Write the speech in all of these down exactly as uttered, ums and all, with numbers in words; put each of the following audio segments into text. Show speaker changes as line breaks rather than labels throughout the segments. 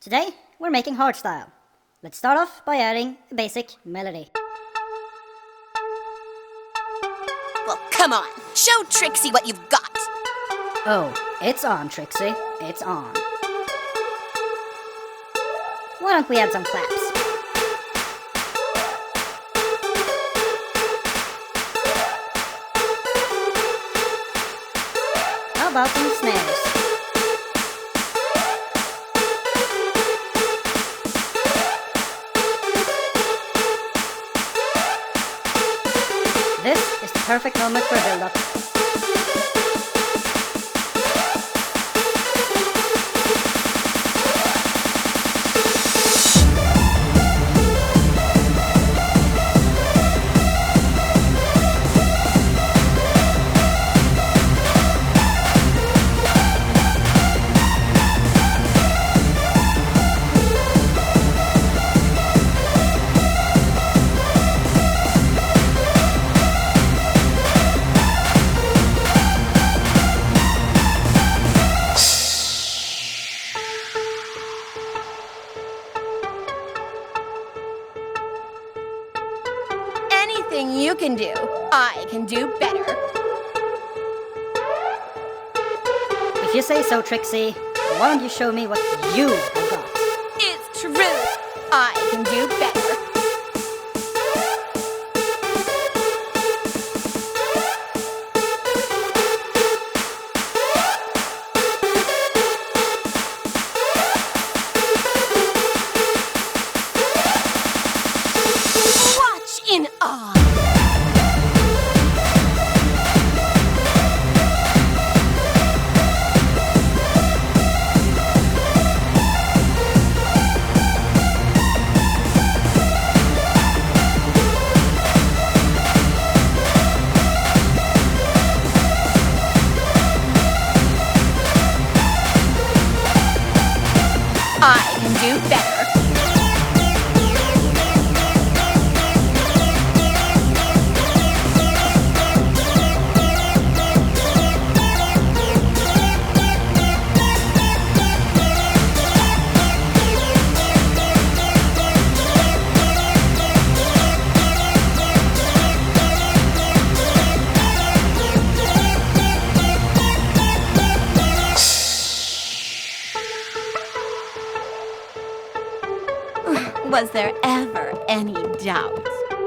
Today, we're making hardstyle. Let's start off by adding a basic melody.
Well, come on. Show Trixie what you've got.
Oh, it's on, Trixie. It's on. Why don't we add some claps? How about some snares? This is the perfect moment for a build-up.
Anything you can do, I can do better.
If you say so, Trixie, why don't you show me what you have got?
It's true. I can do better. Watch in awe. I can do better. Was there ever any doubt?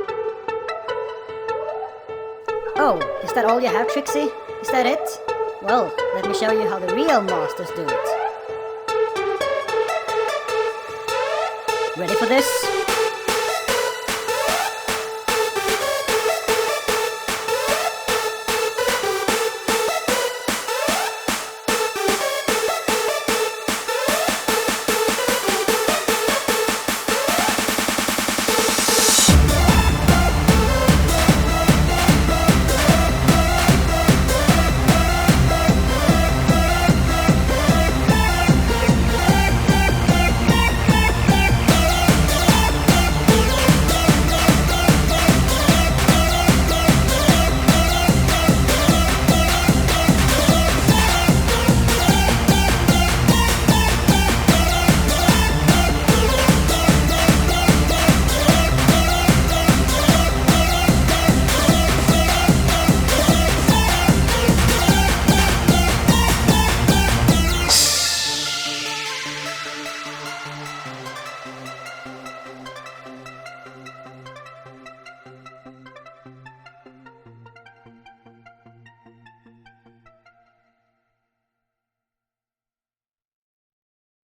Oh, is that all you have, Trixie? Is that it? Well, let me show you how the real masters do it. Ready for this?